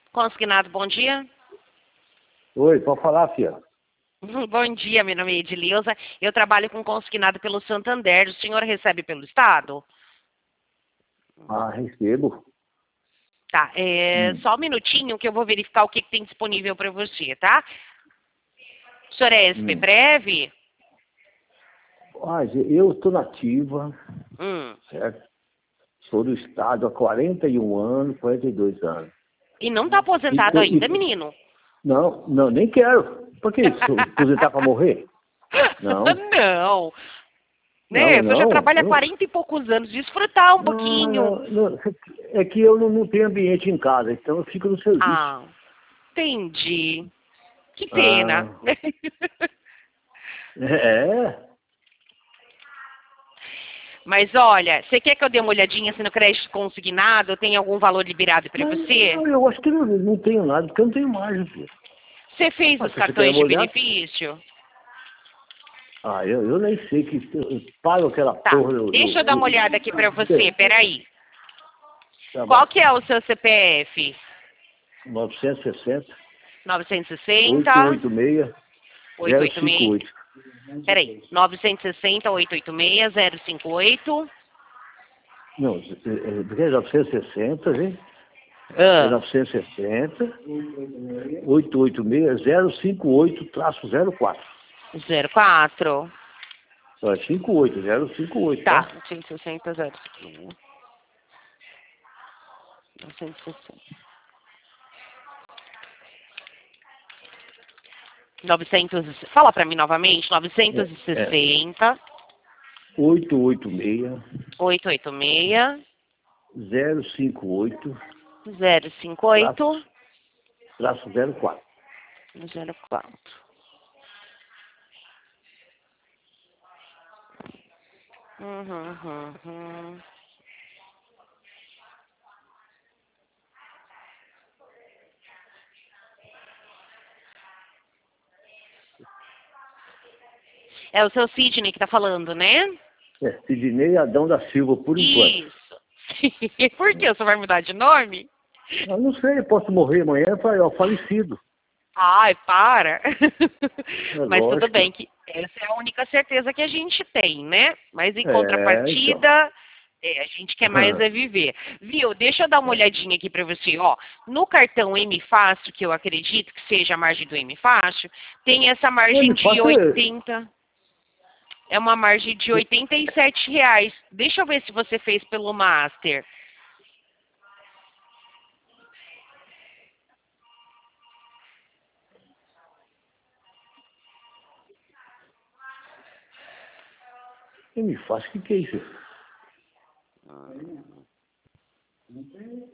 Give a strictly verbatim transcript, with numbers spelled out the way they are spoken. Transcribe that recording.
Consignado, bom dia. Oi, pode falar, filha. Bom dia, meu nome é Edileuza. Eu trabalho com consignado pelo Santander. O senhor recebe pelo Estado? Ah, recebo. Tá, é, Hum. só um minutinho que eu vou verificar o que, que tem disponível para você, tá? O senhor é S P Hum. Breve? Ah, eu estou nativa, Hum. certo? Sou do Estado há quarenta e um anos, quarenta e dois anos. E não tá E, aposentado co- ainda, e, menino? não, não, nem quero. Por que isso? Aposentar para morrer? Não, Não. Né? não, O senhor já não. trabalha há Eu, quarenta e poucos anos. Desfrutar um não, pouquinho. não, não. É que eu não, não tenho ambiente em casa, então eu fico no serviço. Ah, entendi. Que pena. Ah, é. Mas olha, você quer que eu dê uma olhadinha se no crédito consignado tem algum valor liberado para Mas você? não, eu acho que não, não tenho nada, porque eu não tenho margem, filho. Você fez Ah, os se você quer cartões uma de olhada, benefício? ah, eu, eu nem sei que eu pago aquela Tá, porra do, deixa do, eu dar uma do, olhada aqui para você, do- peraí. tá bom. Qual que é o seu C P F? novecentos e sessenta, novecentos e oitocentos e sessenta, oitenta e seis, zero oitocentos e oitenta e seis, cinco oito. peraí, novecentos e sessenta, oitocentos e oitenta e seis, zero cinco oito. Não, é, é, porque é novecentos e sessenta, né? É Ah, novecentos e sessenta, oitocentos e oitenta e seis, zero cinco oito, traço zero quatro. zero quatro. Ó, é cinquenta e oito, zero cinquenta e oito, Tá, tá? novecentos e sessenta, zero cinco oito. novecentos e sessenta. novecentos, fala para mim novamente, É, é novecentos e sessenta, oitocentos e oitenta e seis, oitocentos e oitenta e zero cinquenta e oito, seis, zero cinco oito, traço, traço zero quatro. zero quatro. Uhum, uhum, uhum. É o seu Sidney que tá falando, né? É, Sidney Adão da Silva, por enquanto. Isso. Por que? Você vai mudar de nome? Eu não sei, posso morrer amanhã, fa- ó, falecido. Ai, para. É Mas tudo lógico. bem que essa é a única certeza que a gente tem, né? Mas em É, então. contrapartida, é, a gente quer mais é viver. Viu? Deixa eu dar uma olhadinha aqui para você. Ó, no cartão M Fácil, que eu acredito que seja a margem do M Fácil, tem essa É, margem me de faça. oitenta. É uma margem de oitenta e sete reais. Deixa eu ver se você fez pelo Master. Me faça, o que, que é isso?